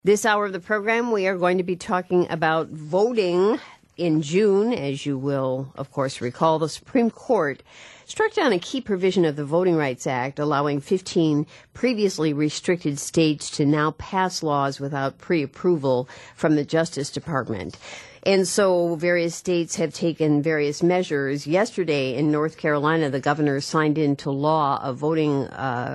This hour of the program, we are going to be talking about voting in June. As you will, of course, recall, the Supreme Court struck down a key provision of the Voting Rights Act, allowing 15 previously restricted states to now pass laws without pre-approval from the Justice Department. And so various states have taken various measures. Yesterday in North Carolina, the governor signed into law a Voting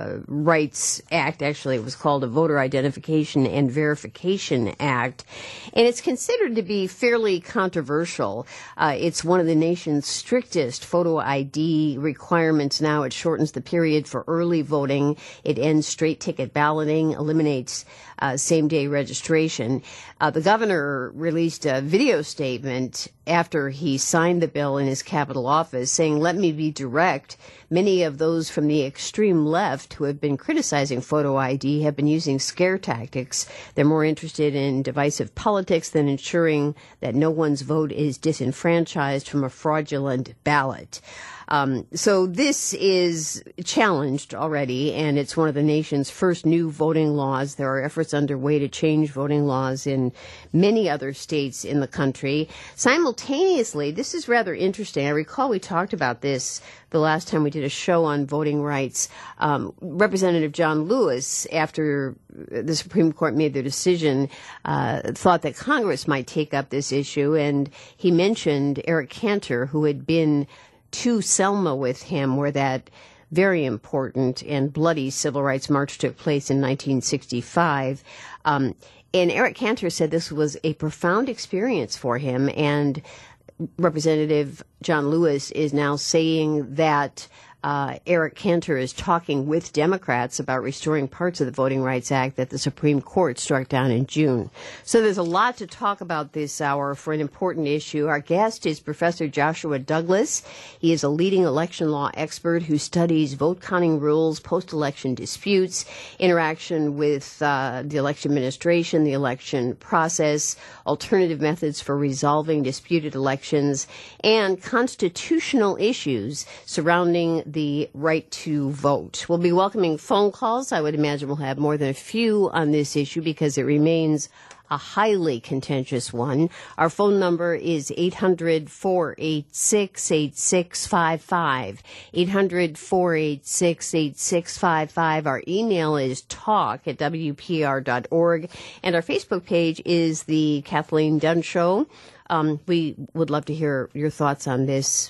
Rights Act. Actually, it was called a Voter Identification and Verification Act. And it's considered to be fairly controversial. It's one of the nation's strictest photo ID requirements now. It shortens the period for early voting. It ends straight ticket balloting, eliminates same-day registration. The governor released a video statement after he signed the bill in his Capitol office saying, "Let me be direct. Many of those from the extreme left who have been criticizing photo ID have been using scare tactics. They're more interested in divisive politics than ensuring that no one's vote is disenfranchised from a fraudulent ballot." So this is challenged already, and it's one of the nation's first new voting laws. There are efforts underway to change voting laws in many other states in the country. Simultaneously, this is rather interesting. I recall we talked about this the last time we did a show on voting rights. Representative John Lewis, after the Supreme Court made their decision, thought that Congress might take up this issue, and he mentioned Eric Cantor, who had been to Selma with him, where that very important and bloody civil rights march took place in 1965. And Eric Cantor said this was a profound experience for him, and Representative John Lewis is now saying that Eric Cantor is talking with Democrats about restoring parts of the Voting Rights Act that the Supreme Court struck down in June. So there's a lot to talk about this hour for an important issue. Our guest is Professor Joshua Douglas. He is a leading election law expert who studies vote counting rules, post-election disputes, interaction with the election administration, the election process, alternative methods for resolving disputed elections, and constitutional issues surrounding the right to vote. We'll be welcoming phone calls. I would imagine we'll have more than a few on this issue because it remains a highly contentious one. Our phone number is 800-486-8655, 800-486-8655. Our email is talk@wpr.org, and our Facebook page is the Kathleen Dunn Show. We would love to hear your thoughts on this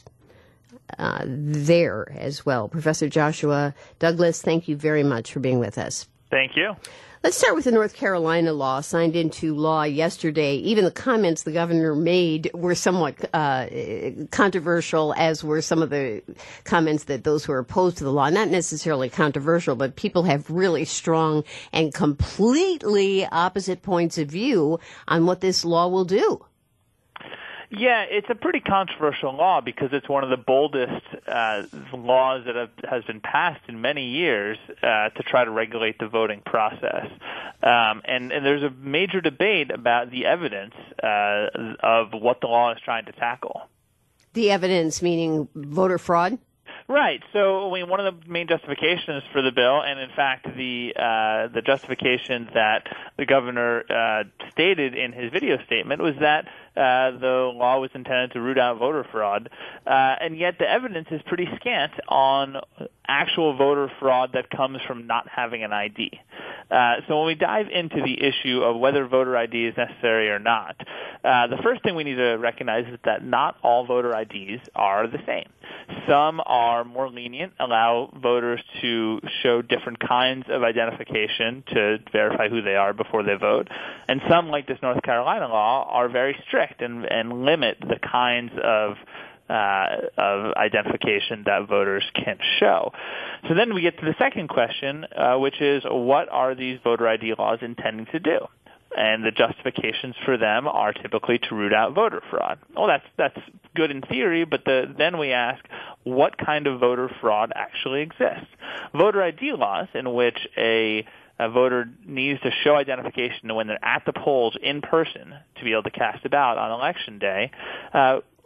there as well. Professor Joshua Douglas, thank you very much for being with us. Thank you. Let's start with the North Carolina law signed into law yesterday. Even the comments the governor made were somewhat controversial, as were some of the comments that those who are opposed to the law. Not necessarily controversial, but people have really strong and completely opposite points of view on what this law will do. Yeah, it's a pretty controversial law because it's one of the boldest laws that has been passed in many years to try to regulate the voting process. And there's a major debate about the evidence of what the law is trying to tackle. The evidence meaning voter fraud? Right. So, I mean, one of the main justifications for the bill, and in fact, the justification that the governor stated in his video statement, was that the law was intended to root out voter fraud, and yet the evidence is pretty scant on actual voter fraud that comes from not having an ID. So when we dive into the issue of whether voter ID is necessary or not, the first thing we need to recognize is that not all voter IDs are the same. Some are more lenient, allow voters to show different kinds of identification to verify who they are before they vote. And some, like this North Carolina law, are very strict and limit the kinds of identification that voters can show. So then we get to the second question, which is, what are these voter ID laws intending to do? And the justifications for them are typically to root out voter fraud. Well, that's good in theory, but then we ask, what kind of voter fraud actually exists? Voter ID laws, in which a voter needs to show identification when they're at the polls in person to be able to cast a ballot on election day,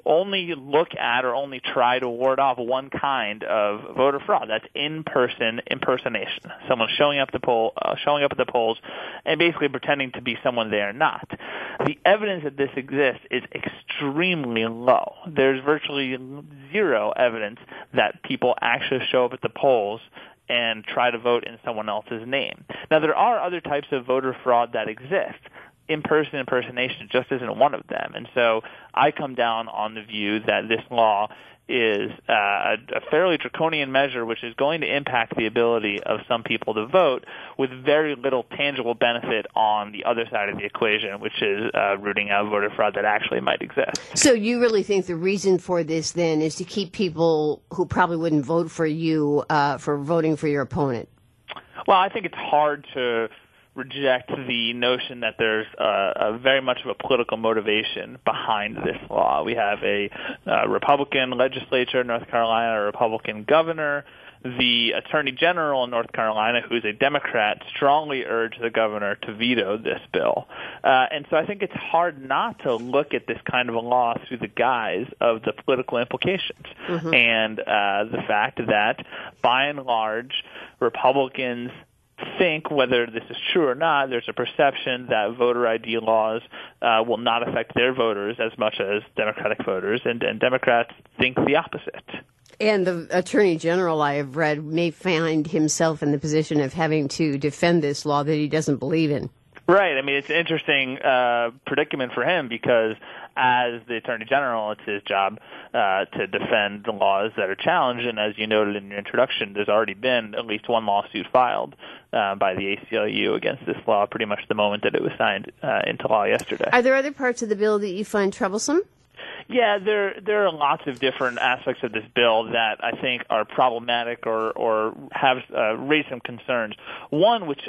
only look at or only try to ward off one kind of voter fraud. That's in-person impersonation. Someone showing up at the polls, and basically pretending to be someone they are not. The evidence that this exists is extremely low. There's virtually zero evidence that people actually show up at the polls and try to vote in someone else's name. Now, there are other types of voter fraud that exist. In-person impersonation just isn't one of them. And so I come down on the view that this law is a fairly draconian measure which is going to impact the ability of some people to vote with very little tangible benefit on the other side of the equation, which is rooting out voter fraud that actually might exist. So you really think the reason for this then is to keep people who probably wouldn't vote for you for voting for your opponent? Well, I think it's hard to reject the notion that there's a very much of a political motivation behind this law. We have a Republican legislature in North Carolina, a Republican governor. The Attorney General in North Carolina, who's a Democrat, strongly urged the governor to veto this bill. And so I think it's hard not to look at this kind of a law through the guise of the political implications and the fact that, by and large, Republicans think, whether this is true or not, there's a perception that voter ID laws will not affect their voters as much as Democratic voters, and Democrats think the opposite. And the Attorney General, I have read, may find himself in the position of having to defend this law that he doesn't believe in. Right. I mean, it's an interesting predicament for him because as the Attorney General, it's his job to defend the laws that are challenged. And as you noted in your introduction, there's already been at least one lawsuit filed by the ACLU against this law pretty much the moment that it was signed into law yesterday. Are there other parts of the bill that you find troublesome? Yeah, there are lots of different aspects of this bill that I think are problematic or have raised some concerns. One, which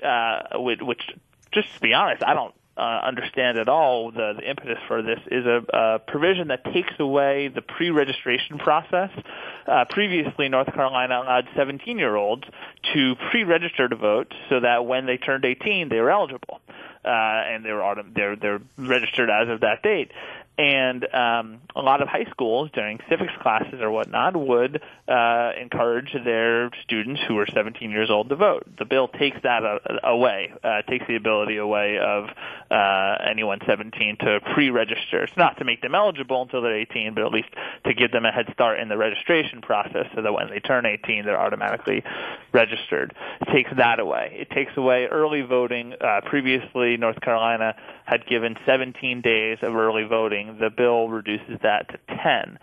just to be honest, I don't understand at all the impetus for this, is a provision that takes away the pre-registration process. Previously, North Carolina allowed 17-year-olds to pre-register to vote so that when they turned 18, they were eligible, and they're registered as of that date. And a lot of high schools during civics classes or whatnot would encourage their students who are 17 years old to vote. The bill takes that away, takes the ability away of anyone 17 to pre-register. It's not to make them eligible until they're 18, but at least to give them a head start in the registration process so that when they turn 18, they're automatically registered. It takes that away. It takes away early voting. Previously, North Carolina had given 17 days of early voting. The bill reduces that to 10,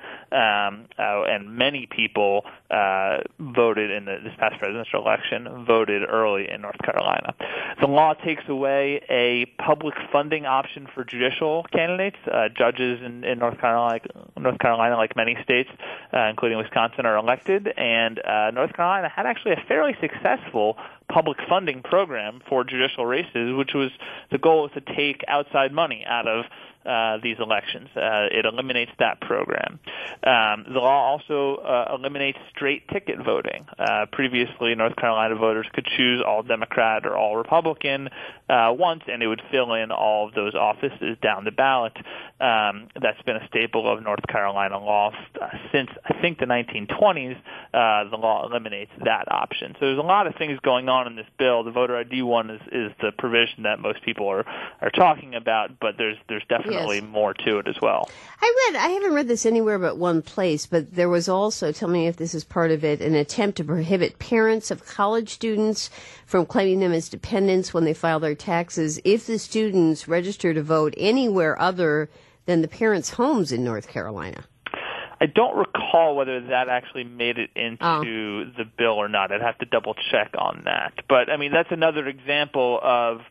and many people voted in this past presidential election, voted early in North Carolina. The law takes away a public funding option for judicial candidates. Judges in North Carolina, like many states, including Wisconsin, are elected, and North Carolina had actually a fairly successful public funding program for judicial races, which was the goal was to take outside money out of these elections. It eliminates that program. The law also eliminates straight ticket voting. Previously, North Carolina voters could choose all Democrat or all Republican once, and it would fill in all of those offices down the ballot. That's been a staple of North Carolina law since, I think, the 1920s. The law eliminates that option. So there's a lot of things going on in this bill. The voter ID one is the provision that most people are talking about, but there's definitely more to it as well. I haven't read this anywhere but one place, but there was also, tell me if this is part of it, an attempt to prohibit parents of college students from claiming them as dependents when they file their taxes if the students register to vote anywhere other than the parents' homes in North Carolina. I don't recall whether that actually made it into the bill or not. I'd have to double check on that. But I mean, that's another example of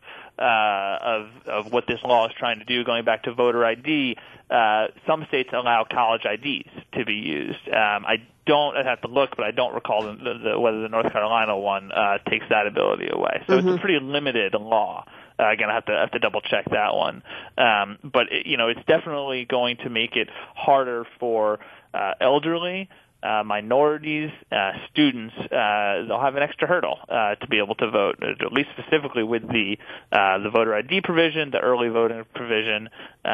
what this law is trying to do. Going back to voter ID, some states allow college IDs to be used. I'd have to look, but I don't recall whether the North Carolina one takes that ability away. So it's a pretty limited law. Again, I have to double check that one. But it's definitely going to make it harder for elderly minorities, students, they'll have an extra hurdle to be able to vote, at least specifically with the voter ID provision, the early voting provision,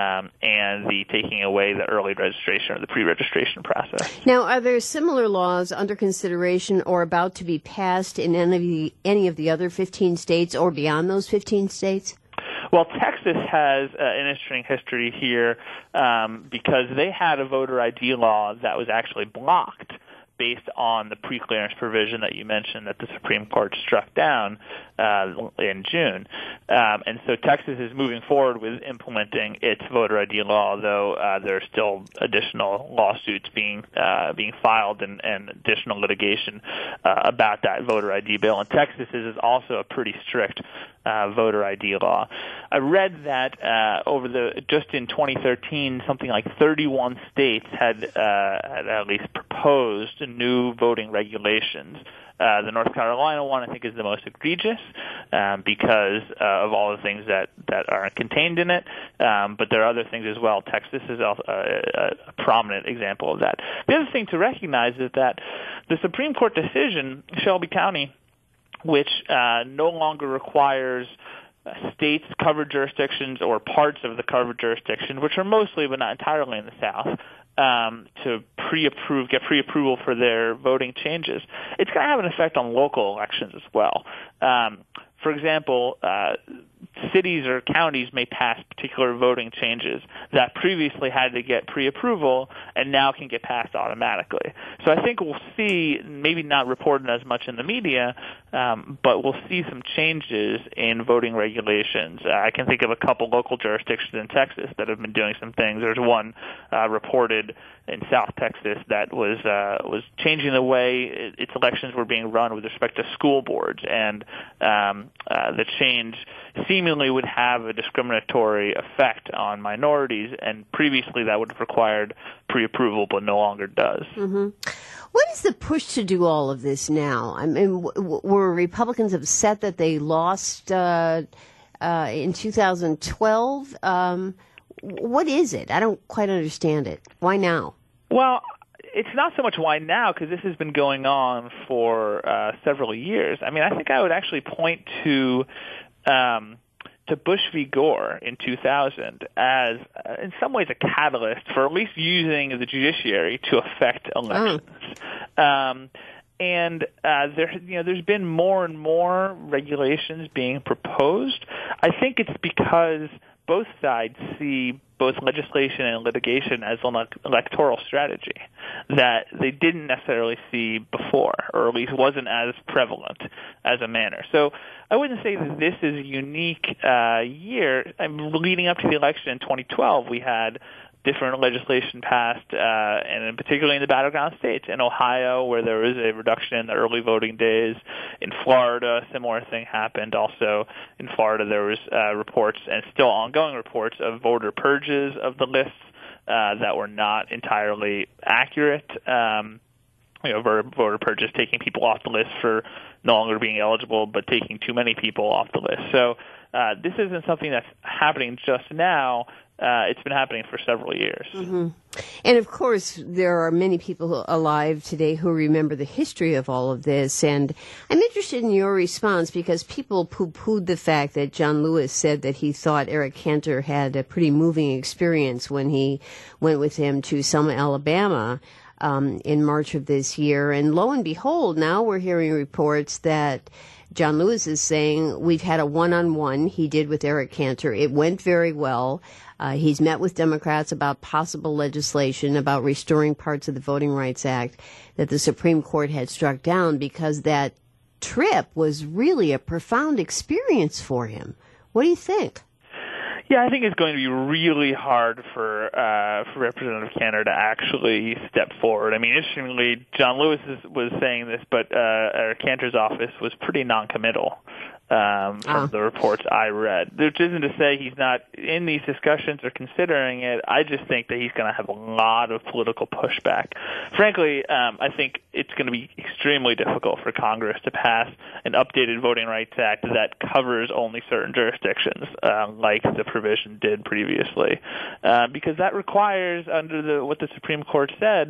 and the taking away the early registration or the pre-registration process. Now, are there similar laws under consideration or about to be passed in any of the other 15 states or beyond those 15 states? Well, Texas has an interesting history here because they had a voter ID law that was actually blocked based on the preclearance provision that you mentioned that the Supreme Court struck down in June. And so Texas is moving forward with implementing its voter ID law, though there are still additional lawsuits being filed and additional litigation about that voter ID bill. And Texas is also a pretty strict voter ID law. I read that just in 2013, something like 31 states had at least proposed new voting regulations. The North Carolina one, I think, is the most egregious because of all the things that are contained in it. But there are other things as well. Texas is also a prominent example of that. The other thing to recognize is that the Supreme Court decision, Shelby County, which no longer requires states, covered jurisdictions, or parts of the covered jurisdiction, which are mostly but not entirely in the South, to get pre-approval for their voting changes. It's going to have an effect on local elections as well. For example, cities or counties may pass particular voting changes that previously had to get pre-approval and now can get passed automatically. So I think we'll see, maybe not reported as much in the media, but we'll see some changes in voting regulations. I can think of a couple local jurisdictions in Texas that have been doing some things. There's one reported in South Texas that was changing the way its elections were being run with respect to school boards, and the change seemingly would have a discriminatory effect on minorities, and previously that would have required pre-approval, but no longer does. Mm-hmm. What is the push to do all of this now? I mean, were Republicans upset that they lost in 2012? What is it? I don't quite understand it. Why now? Well, it's not so much why now, because this has been going on for several years. I mean, I think I would actually point to Bush v. Gore in 2000 as, in some ways, a catalyst for at least using the judiciary to affect elections. There's been more and more regulations being proposed. I think it's because both sides see both legislation and litigation as an electoral strategy that they didn't necessarily see before, or at least wasn't as prevalent as a manner. So I wouldn't say that this is a unique year. Leading up to the election in 2012, we had different legislation passed, and particularly in the battleground states. In Ohio, where there was a reduction in the early voting days. In Florida, a similar thing happened. Also, in Florida, there was reports, and still ongoing reports, of voter purges of the lists that were not entirely accurate. Voter purges, taking people off the list for no longer being eligible, but taking too many people off the list. So this isn't something that's happening just now. It's been happening for several years. Mm-hmm. And, of course, there are many people alive today who remember the history of all of this. And I'm interested in your response because people poo-pooed the fact that John Lewis said that he thought Eric Cantor had a pretty moving experience when he went with him to Selma, Alabama, in March of this year. And lo and behold, now we're hearing reports that John Lewis is saying we've had a one-on-one he did with Eric Cantor. It went very well. He's met with Democrats about possible legislation about restoring parts of the Voting Rights Act that the Supreme Court had struck down because that trip was really a profound experience for him. What do you think? Yeah, I think it's going to be really hard for Representative Cantor to actually step forward. I mean, interestingly, John Lewis was saying this, but Cantor's office was pretty noncommittal from the reports I read. Which isn't to say he's not in these discussions or considering it. I just think that he's going to have a lot of political pushback. Frankly, I think it's going to be extremely difficult for Congress to pass an updated Voting Rights Act that covers only certain jurisdictions, like the provision did previously, because that requires, under what the Supreme Court said,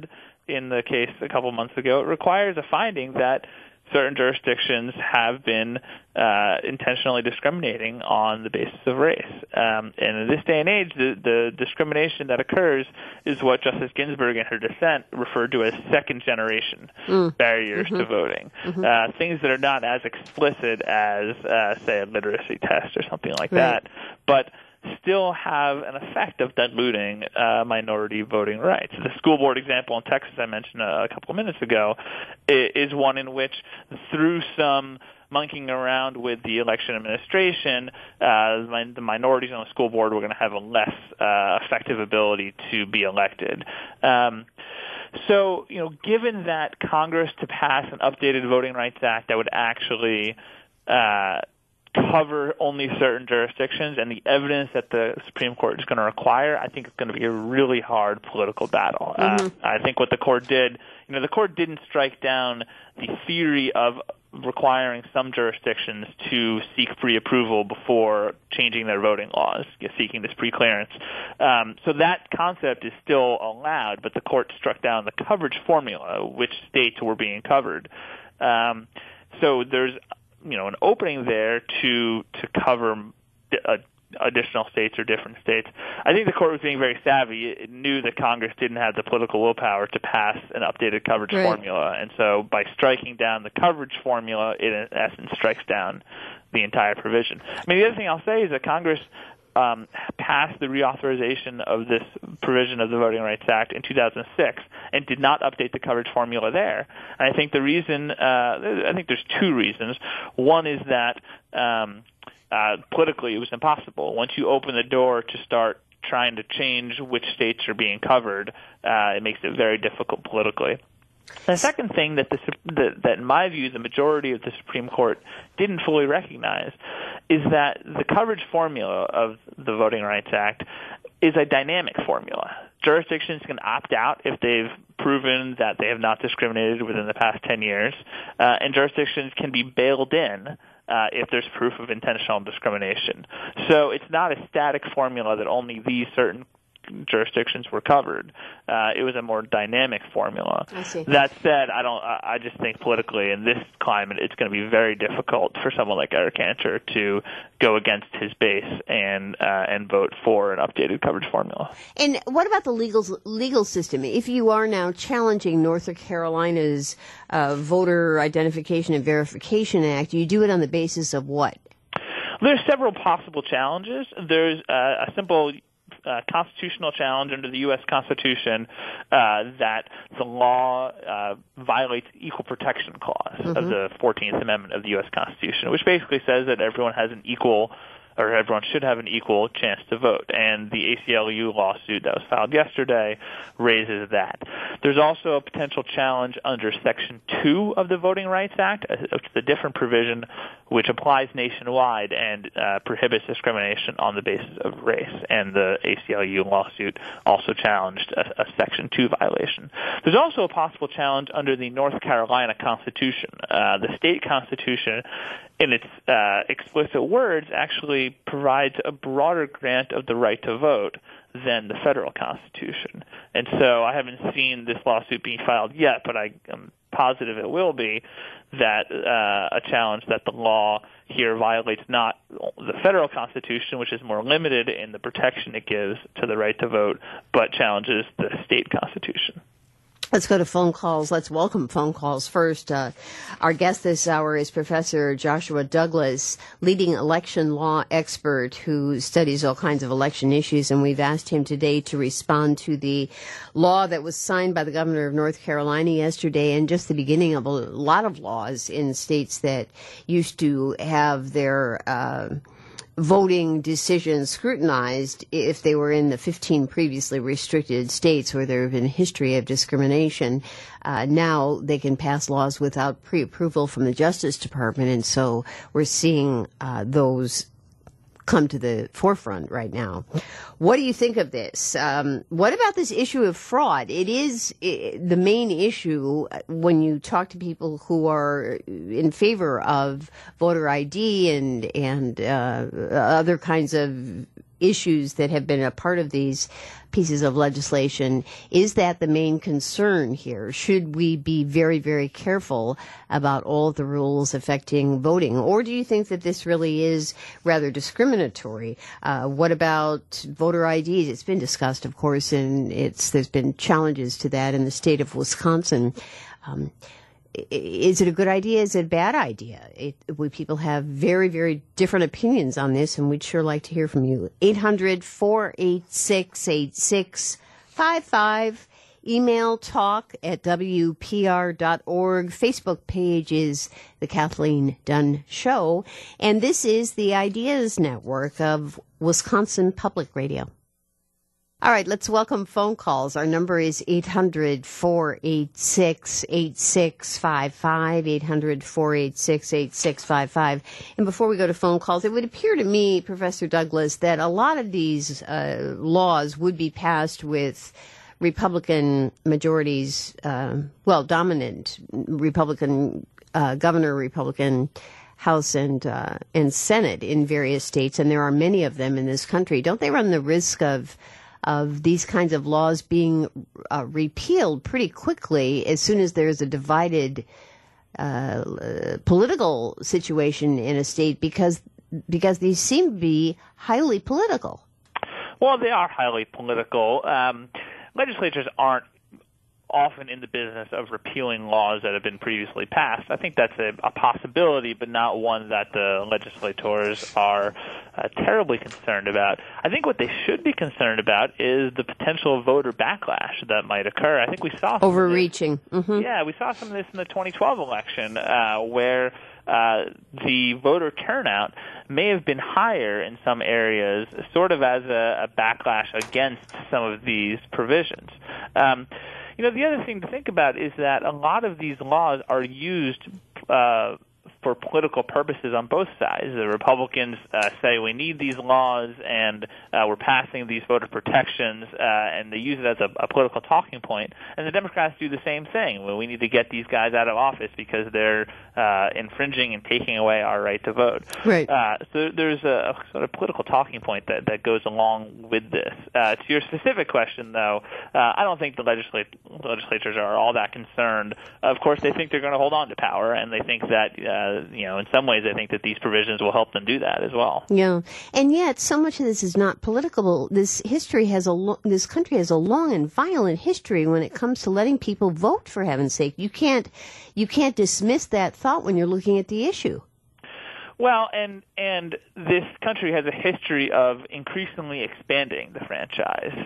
in the case a couple months ago, it requires a finding that certain jurisdictions have been intentionally discriminating on the basis of race. And in this day and age, the discrimination that occurs is what Justice Ginsburg in her dissent referred to as second-generation barriers to voting, things that are not as explicit as, say, a literacy test or something like that, but still have an effect of diluting minority voting rights. The school board example in Texas I mentioned a couple of minutes ago is one in which, through some monkeying around with the election administration, the minorities on the school board were going to have a less effective ability to be elected. So, given that Congress to pass an updated Voting Rights Act that would actually cover only certain jurisdictions, and the evidence that the Supreme Court is going to require, I think it's going to be a really hard political battle. I think what the court did, the court didn't strike down the theory of requiring some jurisdictions to seek pre-approval before changing their voting laws, seeking this pre-clearance. So that concept is still allowed, but the court struck down the coverage formula, which states were being covered. So there's an opening there to cover additional states or different states. I think the court was being very savvy. It knew that Congress didn't have the political willpower to pass an updated coverage formula, and so by striking down the coverage formula, it in essence strikes down the entire provision. The other thing I'll say is that Congress passed the reauthorization of this provision of the Voting Rights Act in 2006 and did not update the coverage formula there. And I think the reason, I think there's two reasons. One is that politically it was impossible. Once you open the door to start trying to change which states are being covered, it makes it very difficult politically. The second thing that in my view the majority of the Supreme Court didn't fully recognize is that the coverage formula of the Voting Rights Act is a dynamic formula. Jurisdictions can opt out if they've proven that they have not discriminated within the past 10 years, and jurisdictions can be bailed in if there's proof of intentional discrimination. So it's not a static formula that only these certain jurisdictions were covered. It was a more dynamic formula. I see. That said, I just think politically in this climate, it's going to be very difficult for someone like Eric Cantor to go against his base and vote for an updated coverage formula. And what about the legal system? If you are now challenging North Carolina's Voter Identification and Verification Act, you do it on the basis of what? There's several possible challenges. There's a simple constitutional challenge under the U.S. Constitution that the law violates the Equal Protection Clause of the 14th Amendment of the U.S. Constitution, which basically says that everyone has an equal or everyone should have an equal chance to vote. And the ACLU lawsuit that was filed yesterday raises that. There's also a potential challenge under Section 2 of the Voting Rights Act, which is a different provision which applies nationwide and prohibits discrimination on the basis of race. And the ACLU lawsuit also challenged a Section 2 violation. There's also a possible challenge under the North Carolina Constitution. The state constitution, in its explicit words, actually provides a broader grant of the right to vote than the federal Constitution. And so I haven't seen this lawsuit being filed yet, but I am positive it will be, that a challenge that the law here violates not the federal Constitution, which is more limited in the protection it gives to the right to vote, but challenges the state Constitution. Let's go to phone calls. Let's welcome phone calls first. Our guest this hour is Professor Joshua Douglas, leading election law expert who studies all kinds of election issues, and we've asked him today to respond to the law that was signed by the governor of North Carolina yesterday and just the beginning of a lot of laws in states that used to have their voting decisions scrutinized if they were in the 15 previously restricted states where there have been a history of discrimination. Now they can pass laws without pre-approval from the Justice Department, and so we're seeing those come to the forefront right now. What do you think of this? What about this issue of fraud? It is the main issue when you talk to people who are in favor of voter ID and other kinds of issues that have been a part of these pieces of legislation. Is that the main concern here? Should we be very, very careful about all of the rules affecting voting? Or do you think that this really is rather discriminatory? What about voter IDs? It's been discussed, of course, and there's been challenges to that in the state of Wisconsin. Is it a good idea? Is it a bad idea? People have very, very different opinions on this, and we'd sure like to hear from you. 800-486-8655. Email talk@wpr.org. Facebook page is The Kathleen Dunn Show. And this is the Ideas Network of Wisconsin Public Radio. All right, let's welcome phone calls. Our number is 800-486-8655, 800-486-8655. And before we go to phone calls, it would appear to me, Professor Douglas, that a lot of these laws would be passed with Republican majorities, dominant Republican governor, Republican House and Senate in various states, and there are many of them in this country. Don't they run the risk of these kinds of laws being repealed pretty quickly as soon as there's a divided political situation in a state because these seem to be highly political? Well, they are highly political. Legislatures aren't often in the business of repealing laws that have been previously passed. I think that's a possibility, but not one that the legislators are terribly concerned about. I think what they should be concerned about is the potential voter backlash that might occur. I think we saw overreaching. Mm-hmm. Yeah, we saw some of this in the 2012 election, where the voter turnout may have been higher in some areas, sort of as a backlash against some of these provisions. The other thing to think about is that a lot of these laws are used for political purposes on both sides. The Republicans say we need these laws and we're passing these voter protections, and they use it as a political talking point. And the Democrats do the same thing. Well, we need to get these guys out of office because they're infringing and taking away our right to vote. Right. So there's a sort of political talking point that goes along with this. To your specific question, though, I don't think the legislatures are all that concerned. Of course, they think they're going to hold on to power, and they think that in some ways, I think that these provisions will help them do that as well. Yeah, and yet so much of this is not political. This country has a long and violent history when it comes to letting people vote. For heaven's sake, you can't dismiss that thought when you're looking at the issue. Well, and this country has a history of increasingly expanding the franchise.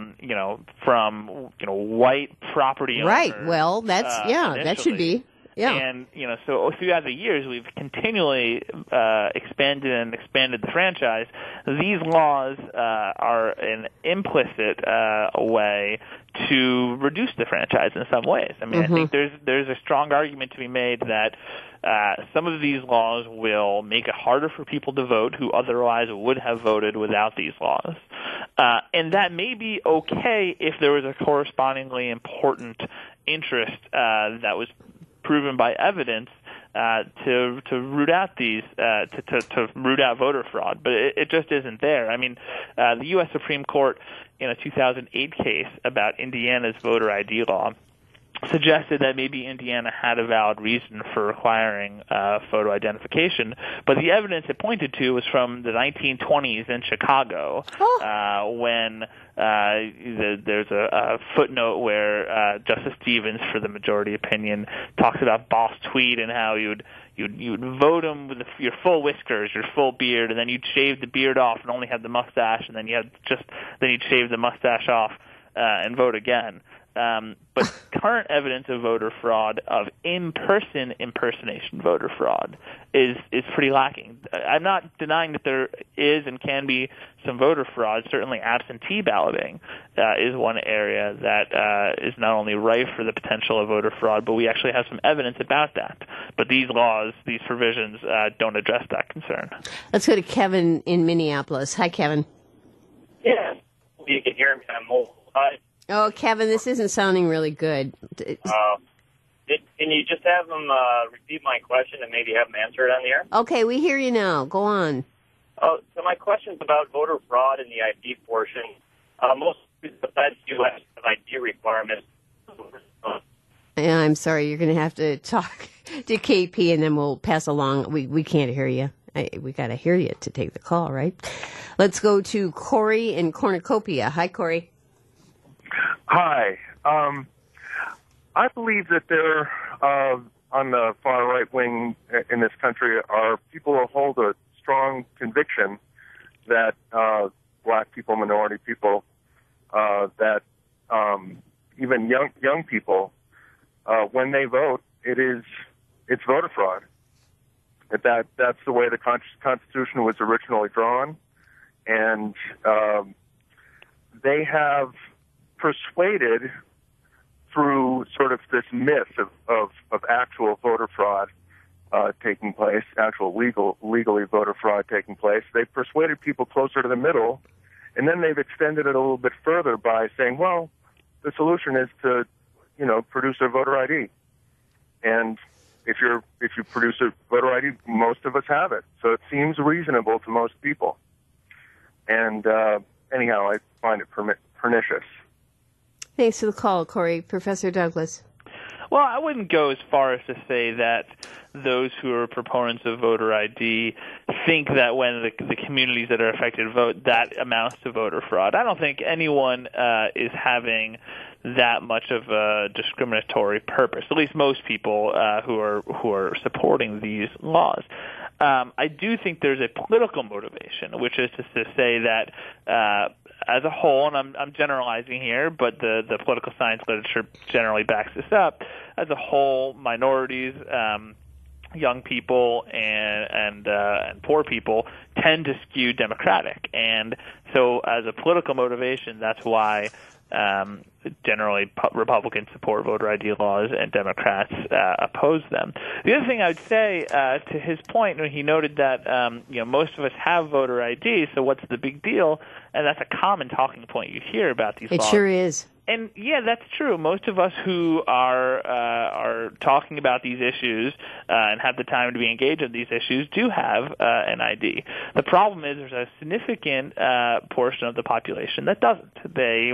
From white property owners. Right. Well, that should be. Yeah. And, so throughout the years, we've continually expanded the franchise. These laws are an implicit way to reduce the franchise in some ways. I mean, I think there's a strong argument to be made that some of these laws will make it harder for people to vote who otherwise would have voted without these laws. And that may be okay if there was a correspondingly important interest that was proven by evidence to root out these to root out voter fraud, but it just isn't there. I mean, the U.S. Supreme Court in a 2008 case about Indiana's voter ID law suggested that maybe Indiana had a valid reason for requiring photo identification, but the evidence it pointed to was from the 1920s in Chicago, when there's a footnote where Justice Stevens, for the majority opinion, talks about Boss Tweed and how you'd vote him with your full whiskers, your full beard, and then you'd shave the beard off and only have the mustache, and then you'd shave the mustache off and vote again. But current evidence of voter fraud, of in-person impersonation voter fraud, is pretty lacking. I'm not denying that there is and can be some voter fraud. Certainly absentee balloting is one area that is not only rife for the potential of voter fraud, but we actually have some evidence about that. But these laws, these provisions, don't address that concern. Let's go to Kevin in Minneapolis. Hi, Kevin. Yeah, you can hear me. I'm mobile. Oh, Kevin, this isn't sounding really good. Can you just have them repeat my question and maybe have them answer it on the air? Okay, we hear you now. Go on. So my question's about voter fraud in the ID portion. Most besides U.S. have ID requirements. I'm sorry, you're going to have to talk to KP, and then we'll pass along. We can't hear you. We got to hear you to take the call, right? Let's go to Corey in Cornucopia. Hi, Corey. Hi. I believe that there, on the far right wing in this country, are people who hold a strong conviction that black people, minority people, that even young people, when they vote, it's voter fraud. That's the way the Constitution was originally drawn, and they have persuaded through sort of this myth of actual voter fraud taking place, actual legally voter fraud taking place. They've persuaded people closer to the middle, and then they've extended it a little bit further by saying, well, the solution is to, produce a voter ID. And if you produce a voter ID, most of us have it. So it seems reasonable to most people. And anyhow, I find it pernicious. Thanks for the call, Corey. Professor Douglas. Well, I wouldn't go as far as to say that those who are proponents of voter ID think that when the communities that are affected vote, that amounts to voter fraud. I don't think anyone is having that much of a discriminatory purpose. At least most people who are supporting these laws. I do think there's a political motivation, which is to say that as a whole, and I'm generalizing here, but the political science literature generally backs this up, as a whole, minorities, young people, and poor people tend to skew Democratic. And so as a political motivation, that's why generally Republicans support voter ID laws and Democrats oppose them. The other thing I would say to his point, when he noted that most of us have voter ID, so what's the big deal? And that's a common talking point you hear about these laws. It sure is. And yeah, that's true. Most of us who are talking about these issues and have the time to be engaged in these issues do have an ID. The problem is there's a significant portion of the population that doesn't. They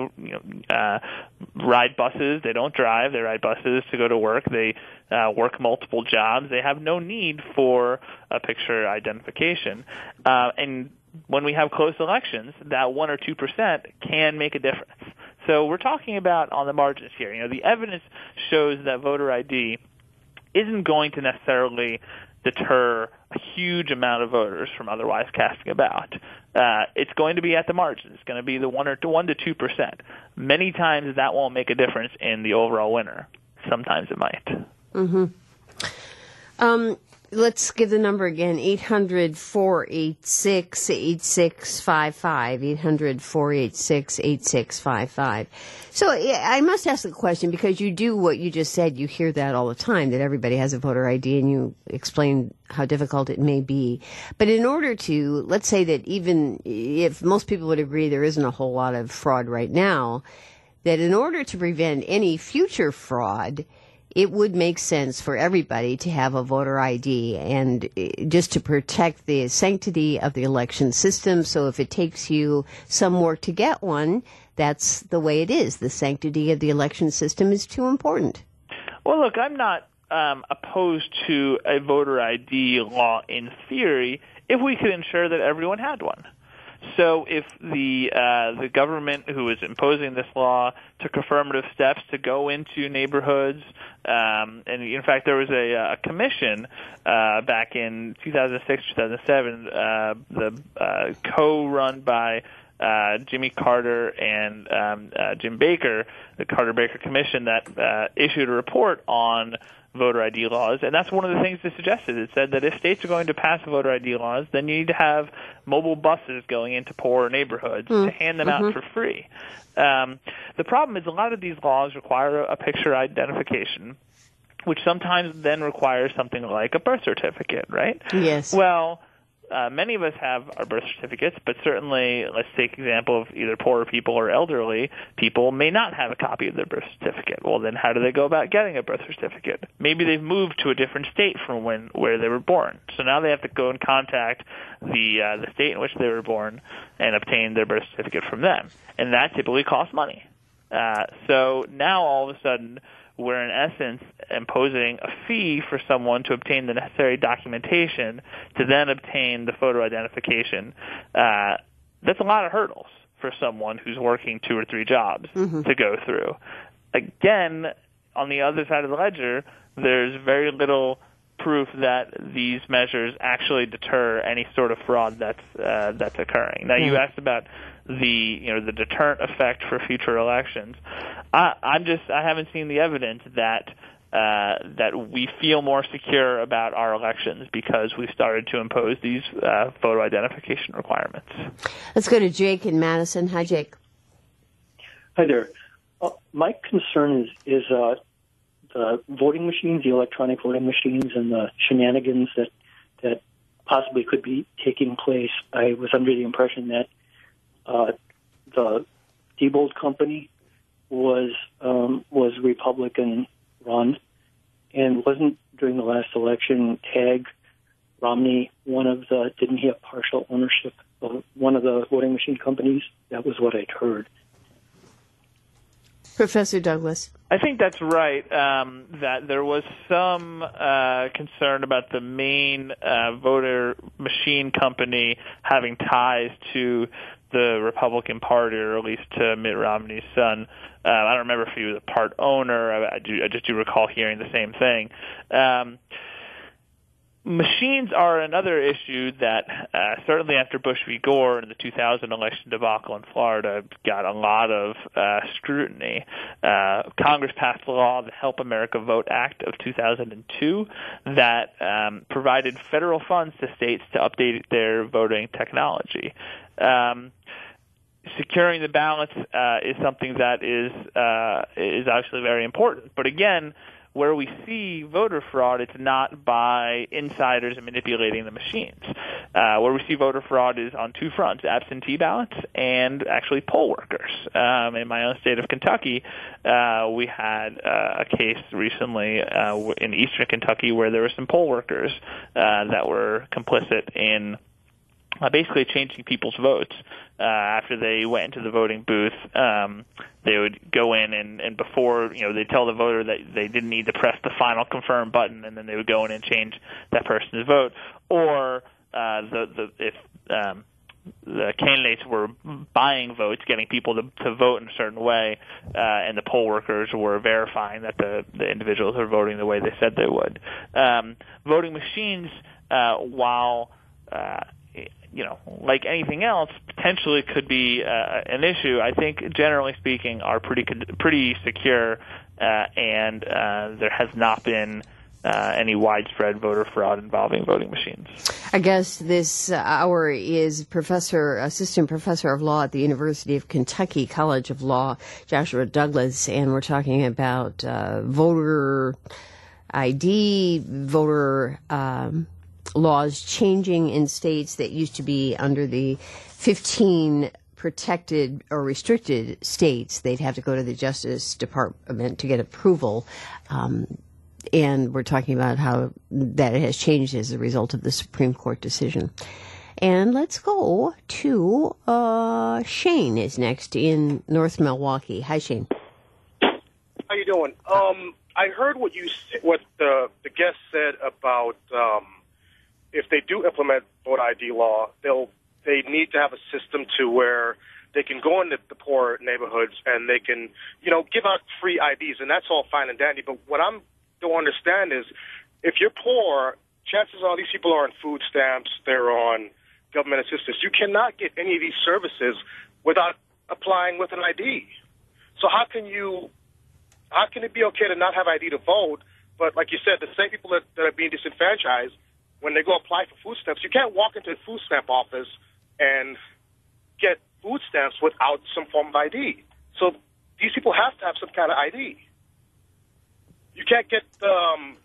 ride buses. They don't drive. They ride buses to go to work. They work multiple jobs. They have no need for a picture identification. And when we have close elections, that 1 or 2% can make a difference. So we're talking about on the margins here. The evidence shows that voter ID isn't going to necessarily deter a huge amount of voters from otherwise casting a ballot. It's going to be at the margins. It's going to be the 1 to 2%. Many times that won't make a difference in the overall winner. Sometimes it might. Mm-hmm. Let's give the number again, 800-486-8655, 800-486-8655. So I must ask a question, because you do what you just said. You hear that all the time, that everybody has a voter ID, and you explain how difficult it may be. But in order to, let's say that even if most people would agree there isn't a whole lot of fraud right now, that in order to prevent any future fraud, it would make sense for everybody to have a voter ID, and just to protect the sanctity of the election system. So if it takes you some work to get one, that's the way it is. The sanctity of the election system is too important. Well, look, I'm not opposed to a voter ID law in theory if we could ensure that everyone had one. So if the government who is imposing this law took affirmative steps to go into neighborhoods, and in fact there was a commission back in 2006, 2007, co-run by Jimmy Carter and Jim Baker, the Carter-Baker Commission, that issued a report on voter ID laws, and that's one of the things they suggested. It said that if states are going to pass voter ID laws, then you need to have mobile buses going into poorer neighborhoods to hand them out for free. The problem is a lot of these laws require a picture identification, which sometimes then requires something like a birth certificate, right? Yes. Well, many of us have our birth certificates, but certainly, let's take example of either poorer people or elderly people may not have a copy of their birth certificate. Well, then how do they go about getting a birth certificate? Maybe they've moved to a different state from where they were born. So now they have to go and contact the state in which they were born and obtain their birth certificate from them. And that typically costs money. So now all of a sudden, we're in essence imposing a fee for someone to obtain the necessary documentation to then obtain the photo identification. That's a lot of hurdles for someone who's working 2 or 3 jobs to go through. Again, on the other side of the ledger, there's very little proof that these measures actually deter any sort of fraud that's occurring. Now, you asked about the deterrent effect for future elections. I haven't seen the evidence that we feel more secure about our elections because we've started to impose these photo identification requirements. Let's go to Jake in Madison. Hi, Jake. Hi there. My concern is the voting machines, the electronic voting machines, and the shenanigans that possibly could be taking place. I was under the impression that the Diebold Company was Republican run, and wasn't during the last election Tag Romney didn't he have partial ownership of one of the voting machine companies? That was what I'd heard. Professor Douglas. I think that's right, that there was some concern about the main voter machine company having ties to the Republican Party, or at least to Mitt Romney's son. I don't remember if he was a part owner. I just do recall hearing the same thing. Machines are another issue that certainly after Bush v. Gore and the 2000 election debacle in Florida got a lot of scrutiny. Congress passed the law, the Help America Vote Act of 2002, that provided federal funds to states to update their voting technology. Securing the ballots is something that is obviously very important. But again, where we see voter fraud, it's not by insiders manipulating the machines. Where we see voter fraud is on 2 fronts, absentee ballots and actually poll workers. In my own state of Kentucky, we had a case recently in eastern Kentucky where there were some poll workers that were complicit in basically changing people's votes. After they went into the voting booth, they would go in and before, they'd tell the voter that they didn't need to press the final confirm button, and then they would go in and change that person's vote. Or if the candidates were buying votes, getting people to vote in a certain way, and the poll workers were verifying that the individuals were voting the way they said they would. Voting machines, while like anything else, potentially could be an issue. I think, generally speaking, are pretty secure, and there has not been any widespread voter fraud involving voting machines. Our guest this hour is Assistant Professor of Law at the University of Kentucky College of Law, Joshua Douglas, and we're talking about voter ID, voter laws changing in states that used to be under the 15 protected or restricted states. They'd have to go to the Justice Department to get approval. And we're talking about how that has changed as a result of the Supreme Court decision. And let's go to Shane is next in North Milwaukee. Hi, Shane. How you doing? I heard what the guest said about if they do implement voter ID law, they need to have a system to where they can go into the poor neighborhoods and they can, give out free IDs, and that's all fine and dandy. But what I don't understand is, if you're poor, chances are these people are on food stamps, they're on government assistance. You cannot get any of these services without applying with an ID. So how can it be okay to not have ID to vote, but like you said, the same people that are being disenfranchised, when they go apply for food stamps, you can't walk into a food stamp office and get food stamps without some form of ID. So these people have to have some kind of ID. You can't get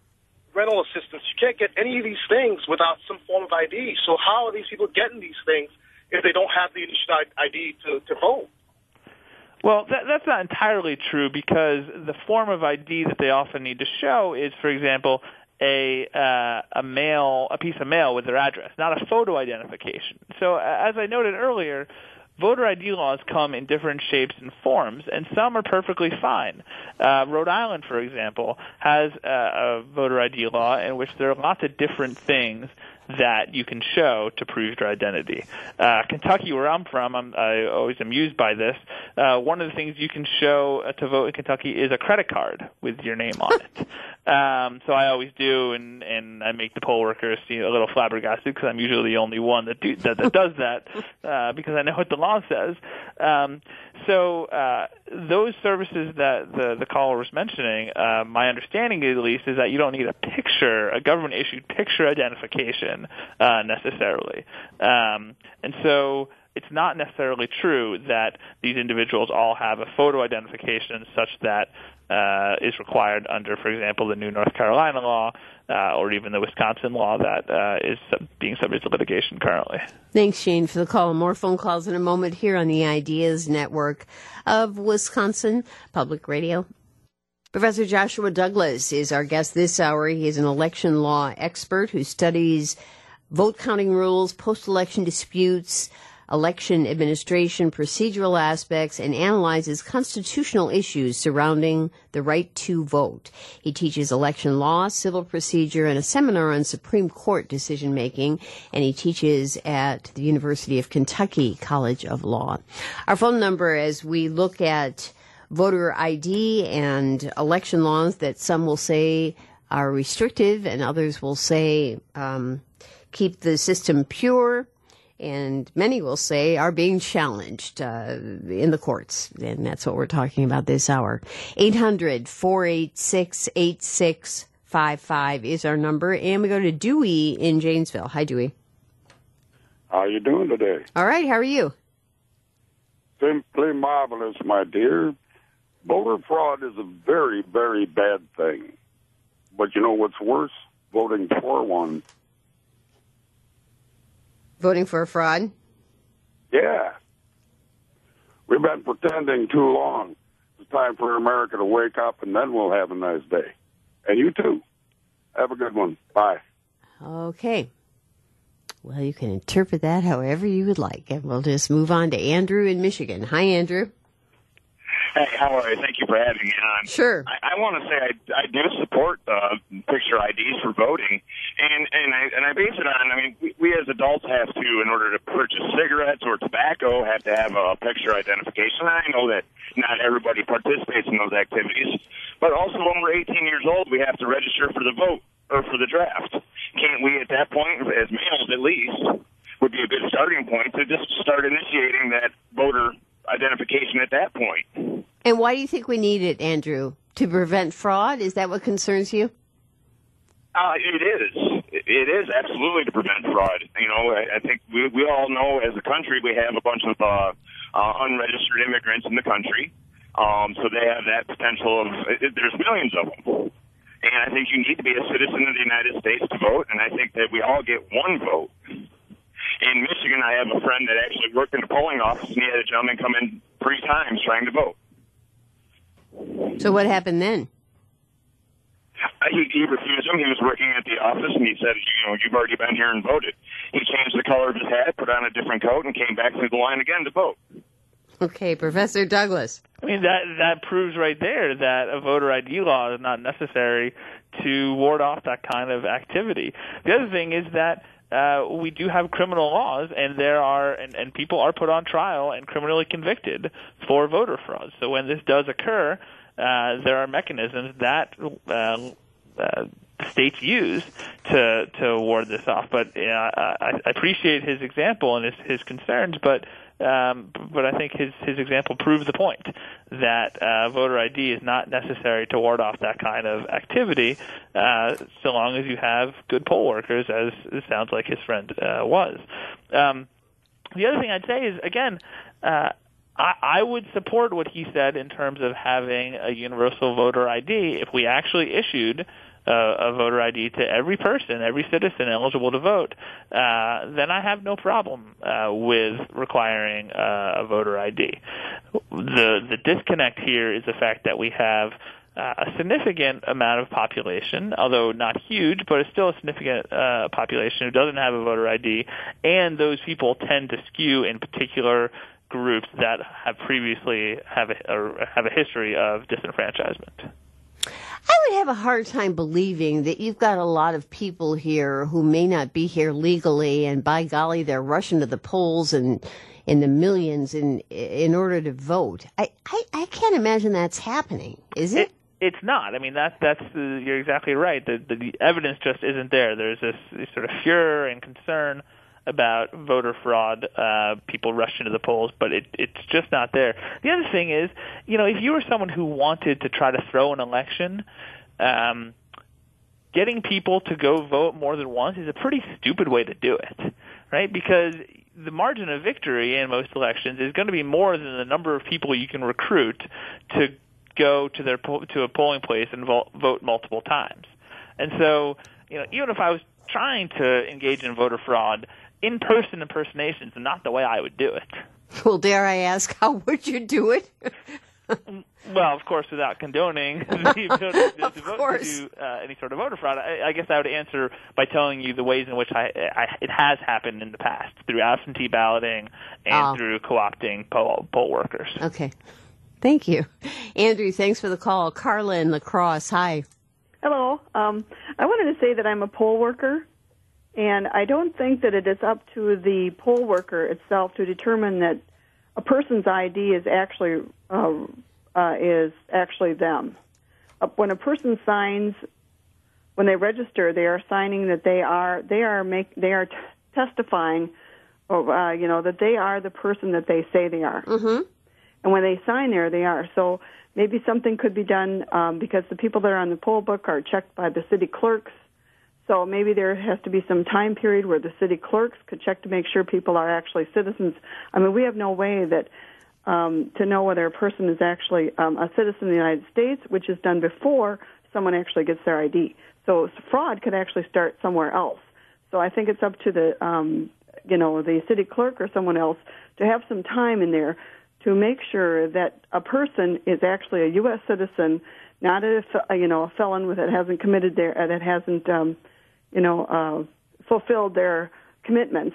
rental assistance. You can't get any of these things without some form of ID. So how are these people getting these things if they don't have the initial ID to vote? Well, that's not entirely true, because the form of ID that they often need to show is, for example, a piece of mail with their address, not a photo identification. So, as I noted earlier, voter ID laws come in different shapes and forms, and some are perfectly fine. Rhode Island, for example, has a voter ID law in which there are lots of different things that you can show to prove your identity. Kentucky, where I'm from, I'm always amused by this. One of the things you can show to vote in Kentucky is a credit card with your name on it. So I always do, and I make the poll workers a little flabbergasted, because I'm usually the only one that does that, because I know what the law says. So those services that the caller was mentioning, my understanding at least is that you don't need a government-issued picture identification necessarily. And so it's not necessarily true that these individuals all have a photo identification such that is required under, for example, the new North Carolina law or even the Wisconsin law that is being subject to litigation currently. Thanks, Shane, for the call. More phone calls in a moment here on the Ideas Network of Wisconsin Public Radio. Professor Joshua Douglas is our guest this hour. He is an election law expert who studies vote counting rules, post-election disputes, election administration, procedural aspects, and analyzes constitutional issues surrounding the right to vote. He teaches election law, civil procedure, and a seminar on Supreme Court decision-making, and he teaches at the University of Kentucky College of Law. Our phone number, as we look at voter ID and election laws that some will say are restrictive and others will say keep the system pure, and many will say are being challenged in the courts. And that's what we're talking about this hour. 800-486-8655 is our number. And we go to Dewey in Janesville. Hi, Dewey. How are you doing today? All right. How are you? Simply marvelous, my dear. Voter fraud is a very, very bad thing. But you know what's worse? Voting for one. Voting for a fraud? Yeah. We've been pretending too long. It's time for America to wake up, and then we'll have a nice day. And you too. Have a good one. Bye. Okay. Well, you can interpret that however you would like. And we'll just move on to Andrew in Michigan. Hi, Andrew. Hey, how are you? Thank you for having me on. Sure. I want to say I do support picture IDs for voting, and I base it on, we as adults have to, in order to purchase cigarettes or tobacco, have to have a picture identification. I know that not everybody participates in those activities, but also when we're 18 years old, we have to register for the vote or for the draft. Can't we, at that point, as males at least, would be a good starting point to just start initiating that voter identification at that point? And why do you think we need it, Andrew? To prevent fraud? Is that what concerns you? It is. It is absolutely to prevent fraud. I think we all know as a country we have a bunch of unregistered immigrants in the country. So they have that potential of, there's millions of them. And I think you need to be a citizen of the United States to vote, and I think that we all get one vote. In Michigan, I have a friend that actually worked in a polling office, and he had a gentleman come in 3 times trying to vote. So what happened then? He refused him. He was working at the office, and he said, you've already been here and voted. He changed the color of his hat, put on a different coat, and came back through the line again to vote. Okay, Professor Douglas. That proves right there that a voter ID law is not necessary to ward off that kind of activity. The other thing is that we do have criminal laws, and and people are put on trial and criminally convicted for voter fraud. So when this does occur, there are mechanisms that states use to ward this off. But I appreciate his example and his concerns, but I think his example proves the point that voter ID is not necessary to ward off that kind of activity, so long as you have good poll workers, as it sounds like his friend was. The other thing I'd say is, again, I would support what he said in terms of having a universal voter ID if we actually issued a voter ID to every person, every citizen eligible to vote, then I have no problem with requiring a voter ID. The disconnect here is the fact that we have a significant amount of population, although not huge, but it's still a significant population who doesn't have a voter ID, and those people tend to skew in particular groups that have previously have a history of disenfranchisement. I would have a hard time believing that you've got a lot of people here who may not be here legally, and by golly, they're rushing to the polls and in the millions in order to vote. I can't imagine that's happening. Is it? It's not. I mean, you're exactly right. The evidence just isn't there. There's this sort of furor and concern about voter fraud, people rushing to the polls, but it's just not there. The other thing is, if you were someone who wanted to try to throw an election, getting people to go vote more than once is a pretty stupid way to do it, right? Because the margin of victory in most elections is going to be more than the number of people you can recruit to go to a polling place and vote multiple times. And so, even if I was trying to engage in voter fraud, in-person impersonations are not the way I would do it. Well, dare I ask, how would you do it? Well, of course, without condoning the ability to do any sort of voter fraud, I guess I would answer by telling you the ways in which it has happened in the past, through absentee balloting and through co-opting poll workers. Okay. Thank you. Andrew, thanks for the call. Carla in La Crosse, hi. Hello. I wanted to say that I'm a poll worker, and I don't think that it is up to the poll worker itself to determine that a person's ID is actually them. When a person signs, when they register, they are signing that they are testifying, that they are the person that they say they are. Mm-hmm. And when they sign there, they are. So maybe something could be done because the people that are on the poll book are checked by the city clerks. So maybe there has to be some time period where the city clerks could check to make sure people are actually citizens. I mean, we have no way that to know whether a person is actually a citizen of the United States, which is done before someone actually gets their ID. So fraud could actually start somewhere else. So I think it's up to the city clerk or someone else to have some time in there to make sure that a person is actually a U.S. citizen, not a felon that hasn't committed that hasn't fulfilled their commitments,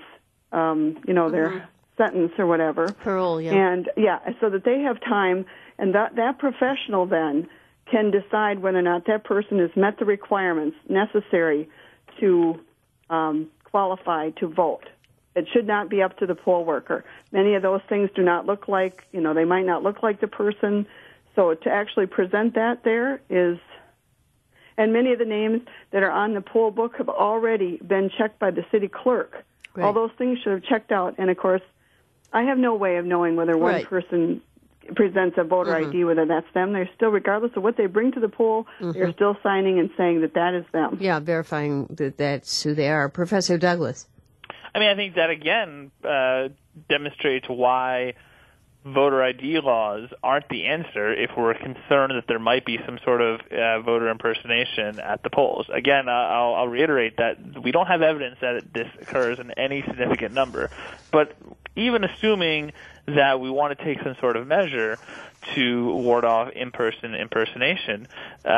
their sentence or whatever. Parole, yeah. And so that they have time, and that professional then can decide whether or not that person has met the requirements necessary to qualify to vote. It should not be up to the poll worker. Many of those things do not look like, they might not look like the person. So to actually present that there is, and many of the names that are on the poll book have already been checked by the city clerk. Right. All those things should have checked out. And, of course, I have no way of knowing whether one person presents a voter ID, whether that's them. They're still, regardless of what they bring to the poll, they're still signing and saying that is them. Yeah, verifying that that's who they are. Professor Douglas. I mean, I think that, again, demonstrates why voter ID laws aren't the answer if we're concerned that there might be some sort of voter impersonation at the polls. Again, I'll reiterate that we don't have evidence that this occurs in any significant number. But even assuming that we want to take some sort of measure to ward off in-person impersonation,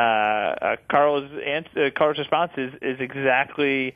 Carl's response is exactly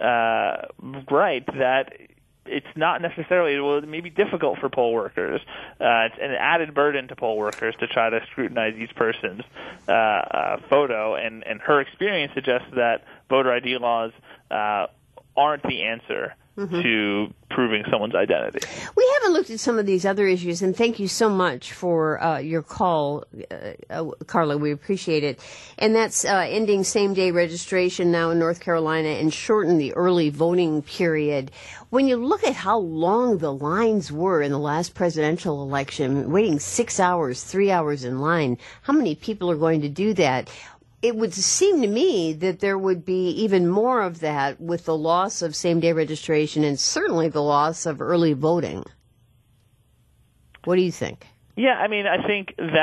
right, that it's not necessarily, it may be difficult for poll workers. It's an added burden to poll workers to try to scrutinize each person's photo, and her experience suggests that voter ID laws aren't the answer to proving someone's identity. We haven't looked at some of these other issues, and thank you so much for your call, Carla. We appreciate it. And that's ending same-day registration now in North Carolina and shorten the early voting period. When you look at how long the lines were in the last presidential election, waiting 6 hours, 3 hours in line, how many people are going to do that? It would seem to me that there would be even more of that with the loss of same-day registration and certainly the loss of early voting. What do you think? Yeah, I mean, I think that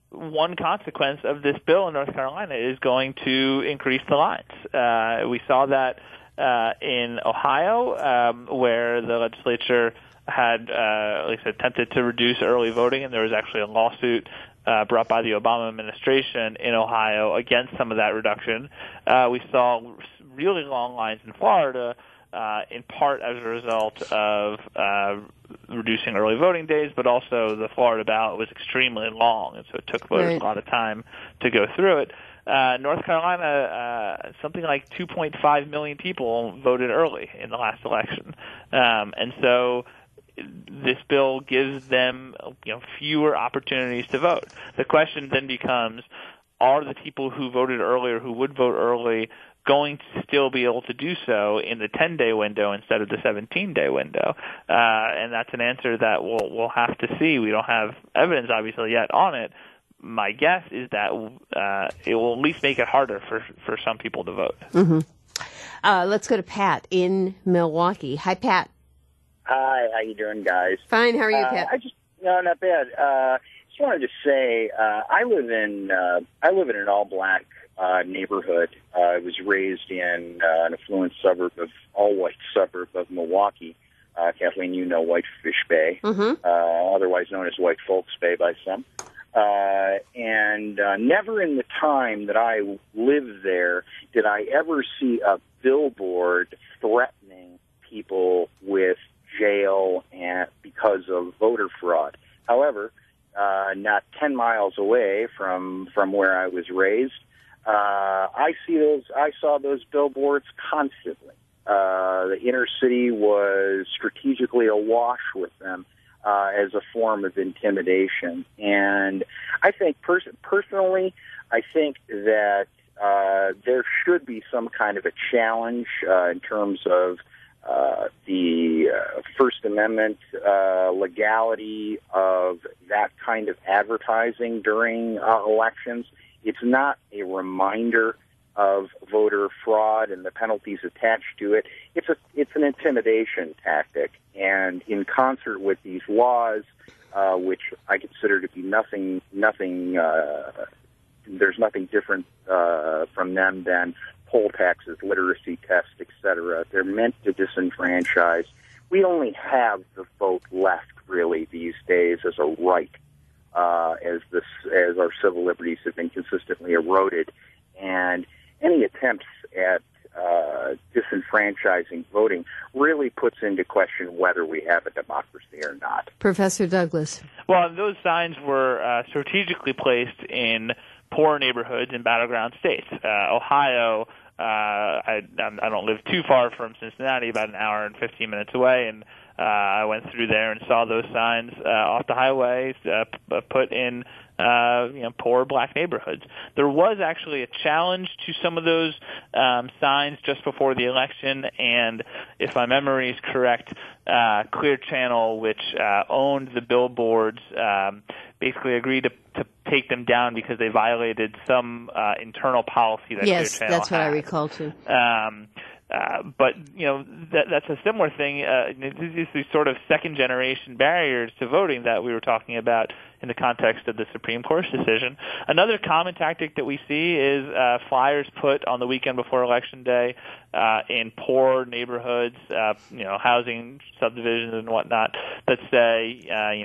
one consequence of this bill in North Carolina is going to increase the lines. We saw that in Ohio, where the legislature had at least attempted to reduce early voting, and there was actually a lawsuit brought by the Obama administration in Ohio against some of that reduction. We saw really long lines in Florida, in part as a result of reducing early voting days, but also the Florida ballot was extremely long, and so it took voters a lot of time to go through it. North Carolina, something like 2.5 million people voted early in the last election, and so this bill gives them, fewer opportunities to vote. The question then becomes: are the people who voted early or who would vote early going to still be able to do so in the 10-day window instead of the 17-day window? And that's an answer that we'll have to see. We don't have evidence, obviously, yet on it. My guess is that it will at least make it harder for some people to vote. Mm-hmm. Let's go to Pat in Milwaukee. Hi, Pat. Hi, how you doing, guys? Fine. How are you, Pat? Not bad. Just wanted to say, I live in an all-black neighborhood. I was raised in an affluent all-white suburb of Milwaukee. Kathleen, you know Whitefish Bay, otherwise known as White Folks Bay by some. And never in the time that I lived there did I ever see a billboard threatening people with jail and because of voter fraud. However, not 10 miles away from where I was raised, I saw those billboards constantly. The inner city was strategically awash with them as a form of intimidation. And I think personally, I think that there should be some kind of a challenge in terms of the First Amendment legality of that kind of advertising during elections. It's not a reminder of voter fraud and the penalties attached to it. It's an intimidation tactic, and in concert with these laws, which I consider to be nothing. There's nothing different from them than poll taxes, literacy tests, etc. They're meant to disenfranchise. We only have the vote left, really, these days as a right, as our civil liberties have been consistently eroded, and any attempts at disenfranchising voting really puts into question whether we have a democracy or not. Professor Douglas. Well, those signs were strategically placed in poor neighborhoods in battleground states. Ohio, I don't live too far from Cincinnati, about an hour and 15 minutes away, and I went through there and saw those signs off the highway put in poor black neighborhoods. There was actually a challenge to some of those signs just before the election, and if my memory is correct, Clear Channel, which owned the billboards, basically agreed to take them down because they violated some internal policy that Clear Channel had. Yes, that's what I recall too. But that's a similar thing. These sort of second-generation barriers to voting that we were talking about in the context of the Supreme Court's decision. Another common tactic that we see is flyers put on the weekend before Election Day in poor neighborhoods, housing subdivisions and whatnot, that say,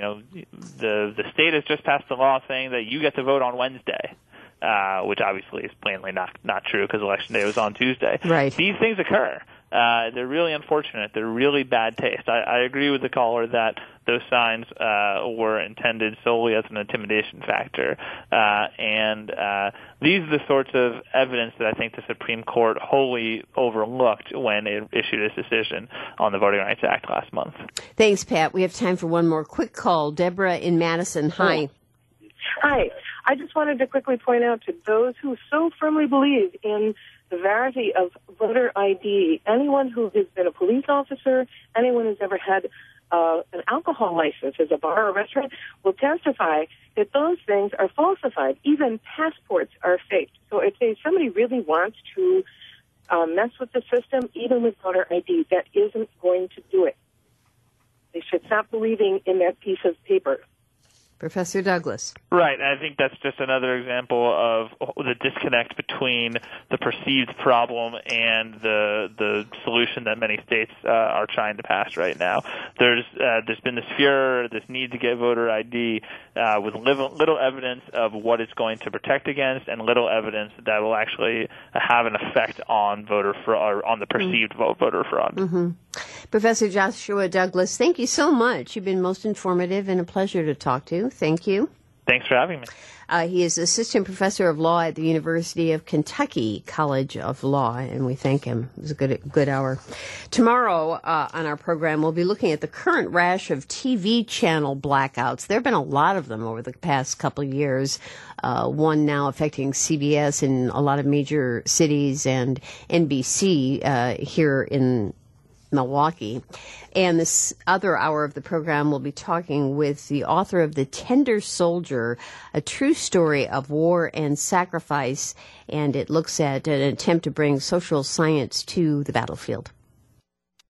the state has just passed a law saying that you get to vote on Wednesday. Which obviously is plainly not true because Election Day was on Tuesday. Right. These things occur. They're really unfortunate. They're really bad taste. I agree with the caller that those signs were intended solely as an intimidation factor. And these are the sorts of evidence that I think the Supreme Court wholly overlooked when it issued its decision on the Voting Rights Act last month. Thanks, Pat. We have time for one more quick call. Deborah in Madison. Hi. Hi. I just wanted to quickly point out to those who so firmly believe in the verity of voter ID, anyone who has been a police officer, anyone who's ever had an alcohol license as a bar or restaurant will testify that those things are falsified. Even passports are faked. So if somebody really wants to mess with the system, even with voter ID, that isn't going to do it. They should stop believing in that piece of paper. Professor Douglas. Right. I think that's just another example of the disconnect between the perceived problem and the solution that many states are trying to pass right now. There's been this furor, this need to get voter ID with little evidence of what it's going to protect against, and little evidence that will actually have an effect on voter fraud, or on the perceived voter fraud. Mm-hmm. Professor Joshua Douglas, thank you so much. You've been most informative and a pleasure to talk to. Thank you. Thanks for having me. He is assistant professor of law at the University of Kentucky College of Law, and we thank him. It was a good hour. Tomorrow on our program, we'll be looking at the current rash of TV channel blackouts. There have been a lot of them over the past couple of years. One now affecting CBS in a lot of major cities and NBC here in Milwaukee. And this other hour of the program, we'll be talking with the author of The Tender Soldier, a true story of war and sacrifice, and it looks at an attempt to bring social science to the battlefield.